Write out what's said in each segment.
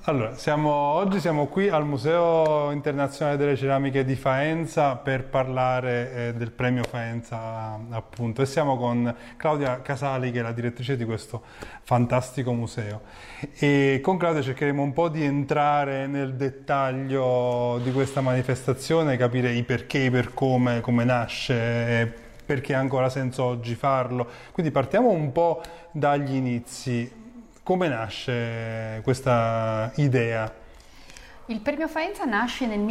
Allora, oggi siamo qui al Museo Internazionale delle Ceramiche di Faenza per parlare del premio Faenza, appunto, e siamo con Claudia Casali, che è la direttrice di questo fantastico museo. E con Claudia cercheremo un po' di entrare nel dettaglio di questa manifestazione, capire i perché, i per come nasce, perché ha ancora senso oggi farlo. Quindi partiamo un po' dagli inizi. Come nasce questa idea? Il premio Faenza nasce nel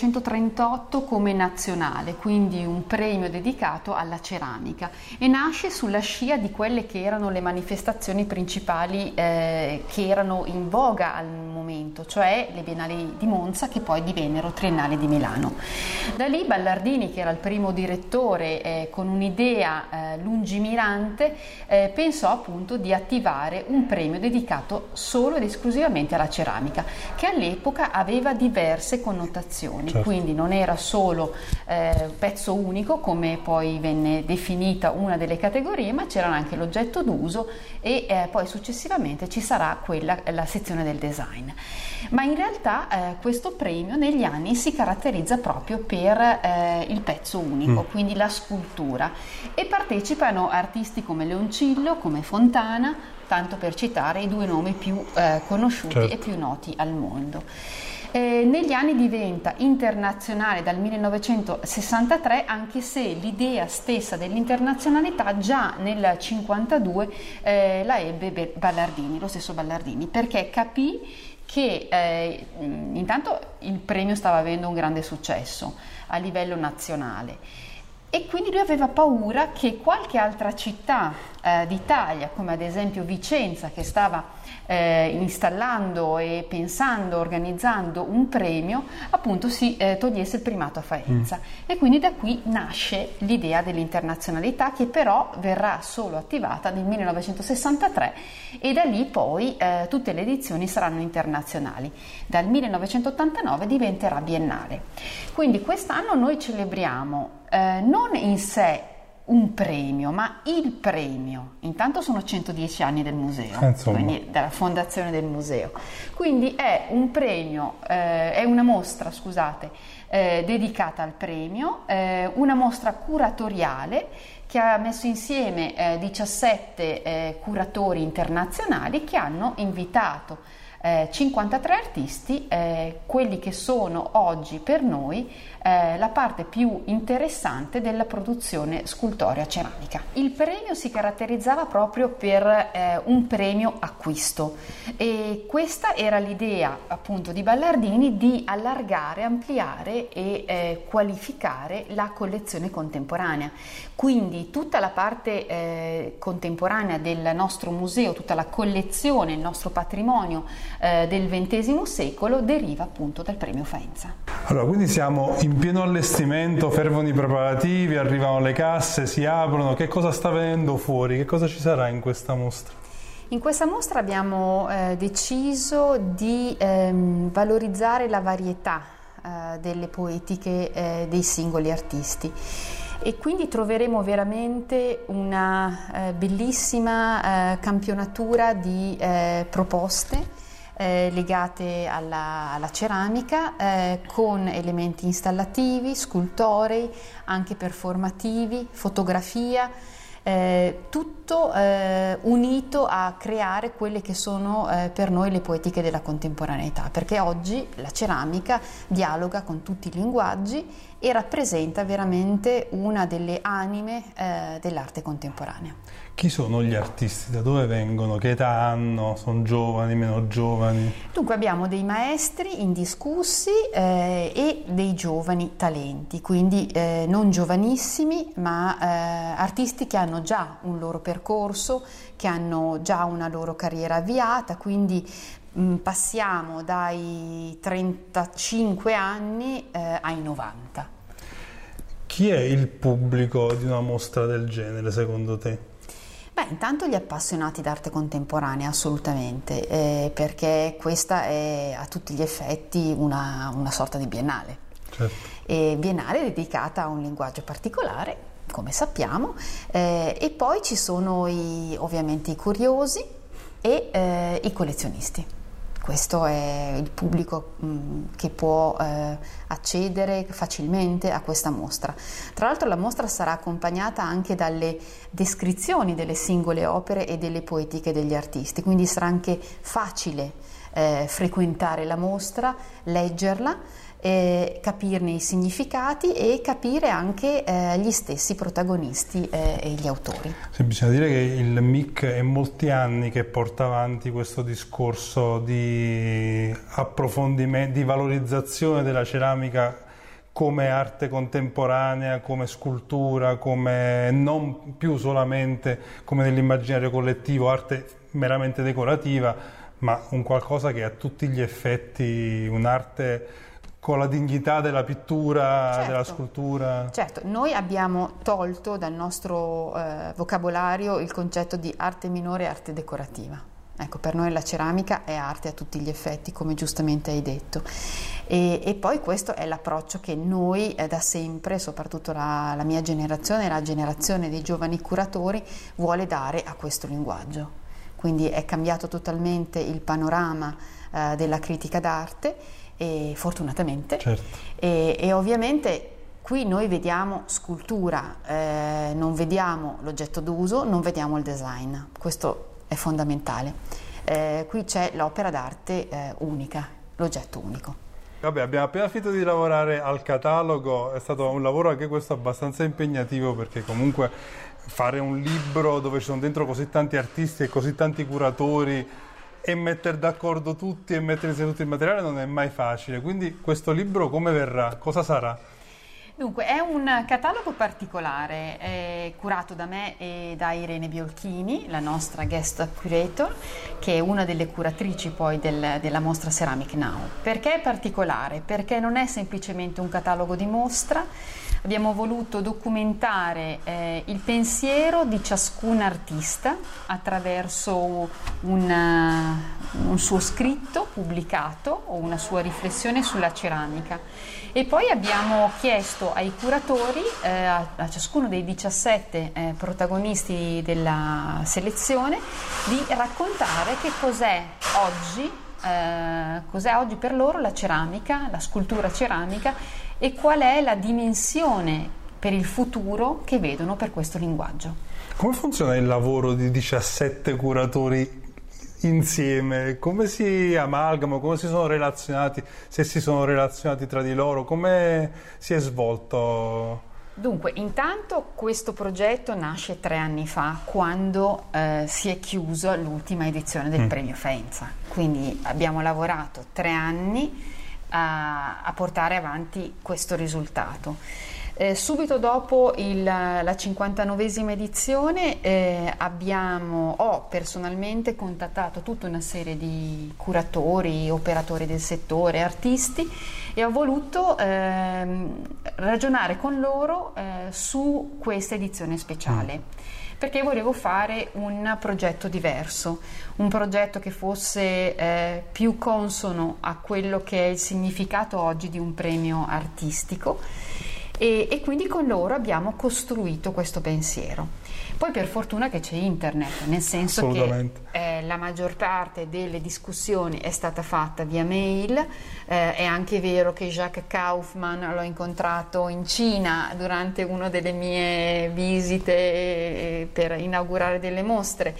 1938 come nazionale, quindi un premio dedicato alla ceramica, e nasce sulla scia di quelle che erano le manifestazioni principali che erano in voga al momento, cioè le Biennali di Monza, che poi divennero Triennale di Milano. Da lì Ballardini, che era il primo direttore, con un'idea lungimirante, pensò appunto di attivare un premio dedicato solo ed esclusivamente alla ceramica, che all'epoca aveva diverse connotazioni, certo. Quindi non era solo pezzo unico, come poi venne definita una delle categorie, ma c'era anche l'oggetto d'uso e poi successivamente ci sarà la sezione del design. Ma in realtà questo premio negli anni si caratterizza proprio per il pezzo unico, quindi la scultura, e partecipano artisti come Leoncillo, come Fontana, tanto per citare i due nomi più conosciuti, certo, e più noti al mondo. Negli anni diventa internazionale dal 1963, anche se l'idea stessa dell'internazionalità già nel 1952 la ebbe Ballardini, lo stesso Ballardini, perché capì che intanto il premio stava avendo un grande successo a livello nazionale, e quindi lui aveva paura che qualche altra città d'Italia, come ad esempio Vicenza, che stava installando e pensando, organizzando un premio, appunto si togliesse il primato a Faenza. E quindi da qui nasce l'idea dell'internazionalità, che però verrà solo attivata nel 1963, e da lì poi tutte le edizioni saranno internazionali. Dal 1989 diventerà biennale. Quindi quest'anno noi celebriamo non in sé un premio, ma il premio. Intanto sono 110 anni del museo, quindi della fondazione del museo. Quindi è un premio, è una mostra, scusate, dedicata al premio, una mostra curatoriale che ha messo insieme 17 curatori internazionali che hanno invitato 53 artisti, quelli che sono oggi per noi la parte più interessante della produzione scultorea ceramica. Il premio si caratterizzava proprio per un premio acquisto, e questa era l'idea appunto di Ballardini, di allargare, ampliare e qualificare la collezione contemporanea. Quindi tutta la parte contemporanea del nostro museo, tutta la collezione, il nostro patrimonio del XX secolo deriva appunto dal premio Faenza. Allora, quindi siamo in pieno allestimento, fervono i preparativi, arrivano le casse, si aprono. Che cosa sta venendo fuori? Che cosa ci sarà in questa mostra? In questa mostra abbiamo deciso di valorizzare la varietà delle poetiche dei singoli artisti, e quindi troveremo veramente una bellissima campionatura di proposte legate alla ceramica, con elementi installativi, scultorei, anche performativi, fotografia, tutto unito a creare quelle che sono per noi le poetiche della contemporaneità, perché oggi la ceramica dialoga con tutti i linguaggi e rappresenta veramente una delle anime dell'arte contemporanea. Chi sono gli artisti? Da dove vengono? Che età hanno? Sono giovani, meno giovani? Dunque abbiamo dei maestri indiscussi e dei giovani talenti, quindi non giovanissimi, ma artisti che hanno già un loro percorso, che hanno già una loro carriera avviata, quindi passiamo dai 35 anni ai 90. Chi è il pubblico di una mostra del genere, secondo te? Beh, intanto gli appassionati d'arte contemporanea, assolutamente, perché questa è a tutti gli effetti una sorta di biennale. Certo. E biennale dedicata a un linguaggio particolare, come sappiamo, e poi ci sono ovviamente i curiosi e i collezionisti. questo è il pubblico che può accedere facilmente a questa mostra. Tra l'altro la mostra sarà accompagnata anche dalle descrizioni delle singole opere e delle poetiche degli artisti, quindi sarà anche facile frequentare la mostra, leggerla, capirne i significati e capire anche gli stessi protagonisti e gli autori. Sì, bisogna dire che il MIC è molti anni che porta avanti questo discorso di approfondimento, di valorizzazione della ceramica come arte contemporanea, come scultura, come non più solamente come nell'immaginario collettivo, arte meramente decorativa, ma un qualcosa che a tutti gli effetti un'arte con la dignità della pittura, certo, della scultura. Certo, noi abbiamo tolto dal nostro vocabolario il concetto di arte minore e arte decorativa. Ecco, per noi la ceramica è arte a tutti gli effetti, come giustamente hai detto. E poi questo è l'approccio che noi da sempre, soprattutto la mia generazione e la generazione dei giovani curatori, vuole dare a questo linguaggio. Quindi è cambiato totalmente il panorama della critica d'arte, e fortunatamente, certo. E ovviamente qui noi vediamo scultura, non vediamo l'oggetto d'uso, non vediamo il design, questo è fondamentale. Qui c'è l'opera d'arte unica, l'oggetto unico. Vabbè, abbiamo appena finito di lavorare al catalogo, è stato un lavoro anche questo abbastanza impegnativo, perché comunque fare un libro dove ci sono dentro così tanti artisti e così tanti curatori e mettere d'accordo tutti e mettere insieme tutto il materiale non è mai facile. Quindi questo libro come verrà? Cosa sarà? Dunque, è un catalogo particolare, curato da me e da Irene Biolchini, la nostra guest curator, che è una delle curatrici poi della mostra Ceramic Now. Perché è particolare? Perché non è semplicemente un catalogo di mostra, abbiamo voluto documentare il pensiero di ciascun artista attraverso un suo scritto pubblicato o una sua riflessione sulla ceramica. E poi abbiamo chiesto ai curatori, a ciascuno dei 17 protagonisti della selezione, di raccontare che cos'è oggi per loro la ceramica, la scultura ceramica, e qual è la dimensione per il futuro che vedono per questo linguaggio. Come funziona il lavoro di 17 curatori insieme? Come si amalgamano? Come si sono relazionati? Se si sono relazionati tra di loro? Come si è svolto? Dunque, intanto questo progetto nasce 3 anni fa, quando si è chiusa l'ultima edizione del Premio Faenza. Quindi abbiamo lavorato 3 anni a portare avanti questo risultato. Subito dopo la 59esima edizione ho personalmente contattato tutta una serie di curatori, operatori del settore, artisti, e ho voluto ragionare con loro su questa edizione speciale. Perché volevo fare un progetto diverso, un progetto che fosse più consono a quello che è il significato oggi di un premio artistico, e quindi con loro abbiamo costruito questo pensiero. Poi per fortuna che c'è internet, nel senso che la maggior parte delle discussioni è stata fatta via mail. È anche vero che Jacques Kaufmann l'ho incontrato in Cina durante una delle mie visite per inaugurare delle mostre.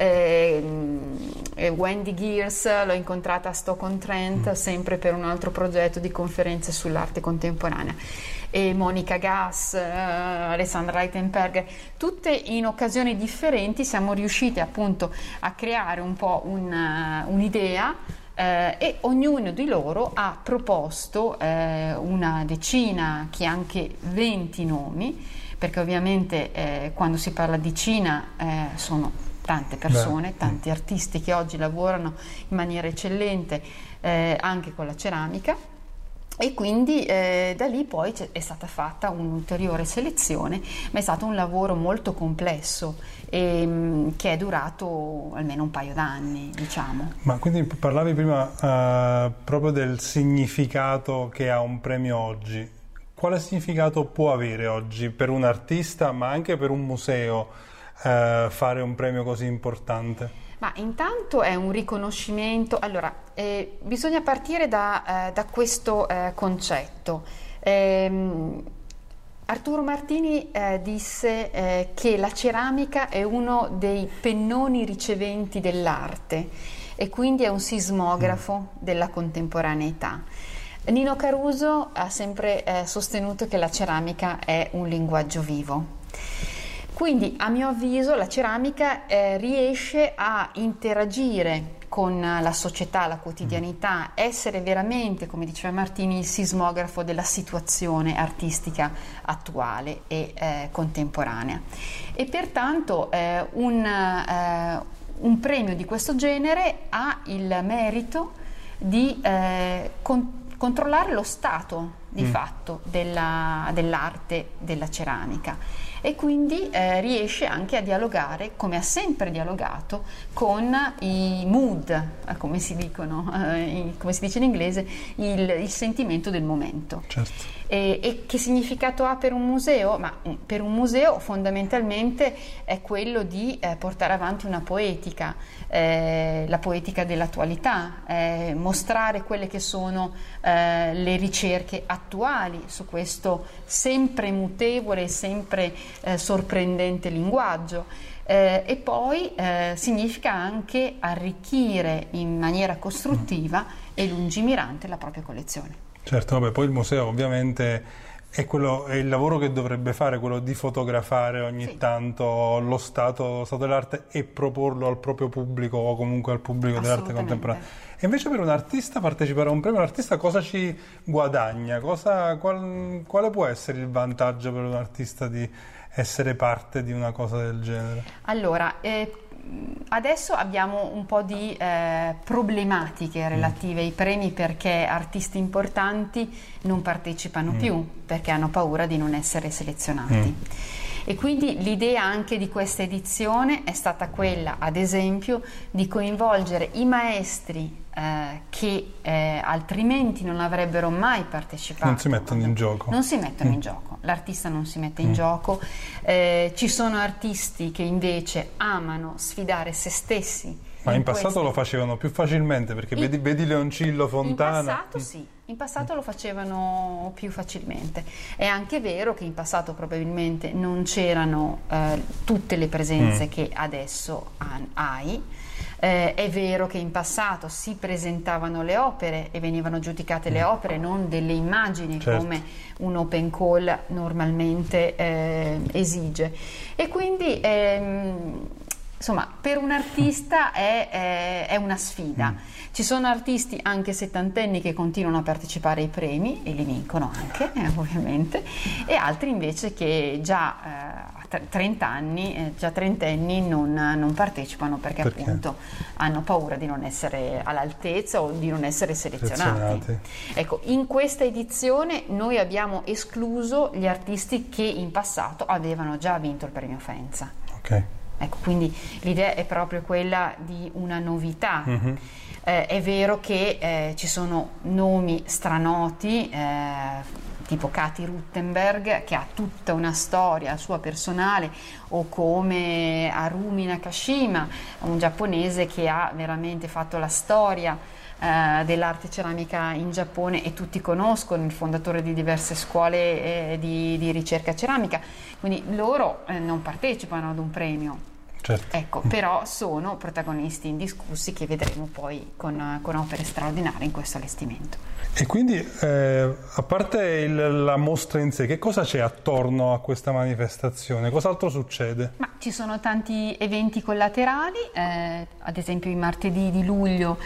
Wendy Gears l'ho incontrata a Stoke-on-Trent, sempre per un altro progetto di conferenze sull'arte contemporanea. E Monica Gass, Alessandra Reitenberger, tutte in occasioni differenti siamo riusciti appunto a creare un po' un'idea, e ognuno di loro ha proposto una decina, che anche 20 nomi, perché ovviamente quando si parla di Cina sono tante persone, tanti artisti che oggi lavorano in maniera eccellente anche con la ceramica. E quindi da lì poi è stata fatta un'ulteriore selezione, ma è stato un lavoro molto complesso che è durato almeno un paio d'anni, diciamo. Ma quindi parlavi prima proprio del significato che ha un premio oggi. Quale significato può avere oggi per un artista, ma anche per un museo, fare un premio così importante? Ma intanto è un riconoscimento, allora bisogna partire da questo concetto. Arturo Martini disse che la ceramica è uno dei pennoni riceventi dell'arte e quindi è un sismografo della contemporaneità. Nino Caruso ha sempre sostenuto che la ceramica è un linguaggio vivo. Quindi, a mio avviso, la ceramica riesce a interagire con la società, la quotidianità, essere veramente, come diceva Martini, il sismografo della situazione artistica attuale e contemporanea. E pertanto un premio di questo genere ha il merito di controllare lo stato di fatto dell'arte della ceramica e quindi riesce anche a dialogare, come ha sempre dialogato, con i mood, come si dicono, come si dice in inglese, il sentimento del momento. Certo. E che significato ha per un museo? Ma per un museo fondamentalmente è quello di portare avanti una poetica, la poetica dell'attualità, mostrare quelle che sono le ricerche attuali su questo sempre mutevole, sempre sorprendente linguaggio. E poi significa anche arricchire in maniera costruttiva e lungimirante la propria collezione. Certo, vabbè, poi il museo ovviamente è il lavoro che dovrebbe fare, quello di fotografare ogni tanto lo stato dell'arte e proporlo al proprio pubblico o comunque al pubblico dell'arte contemporanea. E invece per un artista partecipare a un premio, l'artista cosa ci guadagna? Quale può essere il vantaggio per un artista di essere parte di una cosa del genere? Allora, adesso abbiamo un po' di problematiche relative ai premi perché artisti importanti non partecipano più perché hanno paura di non essere selezionati. E quindi l'idea anche di questa edizione è stata quella, ad esempio, di coinvolgere i maestri che altrimenti non avrebbero mai partecipato. Non si mettono in gioco. Non si mettono in gioco, l'artista non si mette in gioco. Ci sono artisti che invece amano sfidare se stessi. Ma in passato lo facevano più facilmente, perché vedi Leoncillo, Fontana. In passato sì, in passato lo facevano più facilmente. È anche vero che in passato probabilmente non c'erano tutte le presenze che adesso hai. È vero che in passato si presentavano le opere e venivano giudicate le opere, non delle immagini, certo, come un open call normalmente esige. E quindi insomma, per un artista è una sfida. Ci sono artisti anche settantenni che continuano a partecipare ai premi e li vincono anche, ovviamente, e altri invece che già a 30 anni, già trentenni, non partecipano perché appunto hanno paura di non essere all'altezza o di non essere selezionati. Ecco, in questa edizione noi abbiamo escluso gli artisti che in passato avevano già vinto il premio Faenza. Ok. Ecco, quindi l'idea è proprio quella di una novità. È vero che ci sono nomi stranoti, tipo Kati Ruttenberg, che ha tutta una storia sua personale, o come Harumi Nakashima, un giapponese che ha veramente fatto la storia dell'arte ceramica in Giappone e tutti conoscono, il fondatore di diverse scuole di ricerca ceramica, quindi loro non partecipano ad un premio. Certo. Ecco, però sono protagonisti indiscussi che vedremo poi con opere straordinarie in questo allestimento. E quindi, a parte la mostra in sé, che cosa c'è attorno a questa manifestazione? Cos'altro succede? Ma ci sono tanti eventi collaterali, ad esempio il martedì di luglio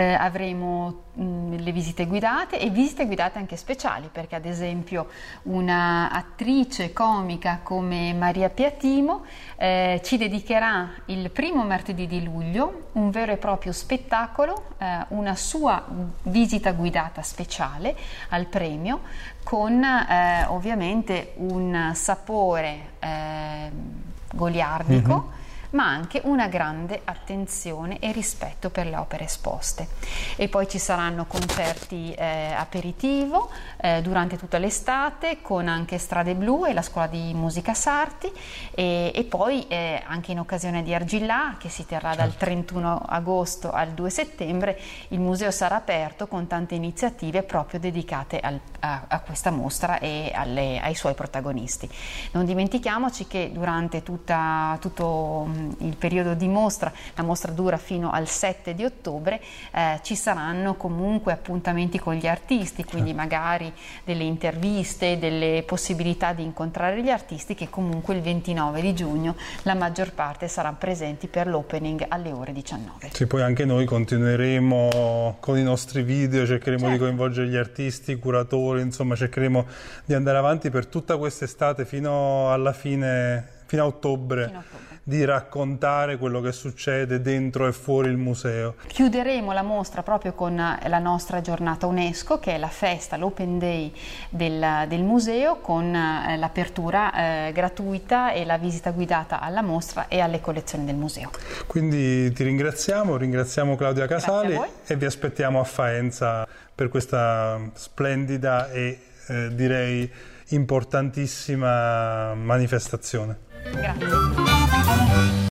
avremo le visite guidate e visite guidate anche speciali, perché ad esempio una attrice comica come Maria Piatimo ci dedicherà il primo martedì di luglio un vero e proprio spettacolo, una sua visita guidata speciale al premio con ovviamente un sapore goliardico, ma anche una grande attenzione e rispetto per le opere esposte. E poi ci saranno concerti aperitivo durante tutta l'estate, con anche Strade Blu e la Scuola di Musica Sarti, e poi anche in occasione di Argillà, che si terrà dal 31 agosto al 2 settembre, il museo sarà aperto con tante iniziative proprio dedicate a questa mostra e ai suoi protagonisti. Non dimentichiamoci che durante tutto il periodo di mostra, la mostra dura fino al 7 di ottobre, ci saranno comunque appuntamenti con gli artisti, quindi magari delle interviste, delle possibilità di incontrare gli artisti, che comunque il 29 di giugno la maggior parte saranno presenti per l'opening alle ore 19. Sì, poi anche noi continueremo con i nostri video, cercheremo di coinvolgere gli artisti, i curatori, insomma cercheremo di andare avanti per tutta quest'estate fino alla fine, fino a ottobre. Di raccontare quello che succede dentro e fuori il museo. Chiuderemo la mostra proprio con la nostra giornata UNESCO, che è la festa, l'Open Day del museo, con l'apertura gratuita e la visita guidata alla mostra e alle collezioni del museo. Quindi ti ringraziamo Claudia Casali e vi aspettiamo a Faenza per questa splendida e direi importantissima manifestazione. Grazie.